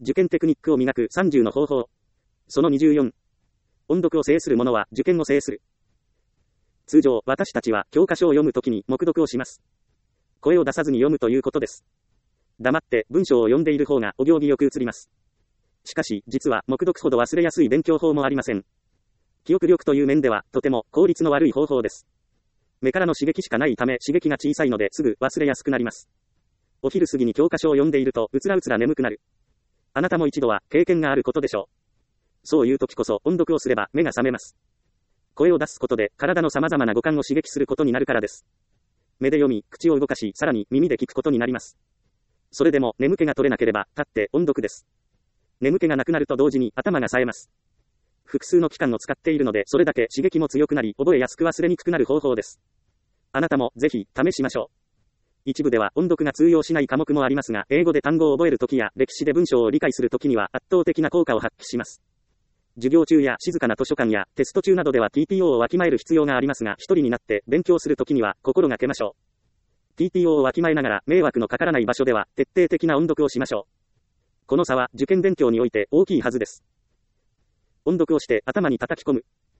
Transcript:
受験テクニックを磨く30の方法。その24。音読を制する者は受験を制する。通常、私たちは教科書を読むときに黙読をします。声を出さずに読むということです。黙って文章を読んでいる方がお行儀よく映ります。しかし、実は黙読ほど忘れやすい勉強法もありません。記憶力という面では、とても効率の悪い方法です。目からの刺激しかないため刺激が小さいのですぐ忘れやすくなります。お昼過ぎに教科書を読んでいるとうつらうつら眠くなる。あなたも一度は経験があることでしょう。そういう時こそ音読をすれば目が覚めます。声を出すことで体の様々な五感を刺激することになるからです。目で読み、口を動かし、さらに耳で聞くことになります。それでも眠気が取れなければ立って音読です。眠気がなくなると同時に頭が冴えます。複数の器官を使っているのでそれだけ刺激も強くなり覚えやすく忘れにくくなる方法です。あなたもぜひ試しましょう。一部では音読が通用しない科目もありますが、英語で単語を覚えるときや歴史で文章を理解するときには圧倒的な効果を発揮します。授業中や静かな図書館やテスト中などでは TPO をわきまえる必要がありますが、一人になって勉強するときには心がけましょう。TPO をわきまえながら迷惑のかからない場所では徹底的な音読をしましょう。この差は受験勉強において大きいはずです。音読をして頭に叩き込む。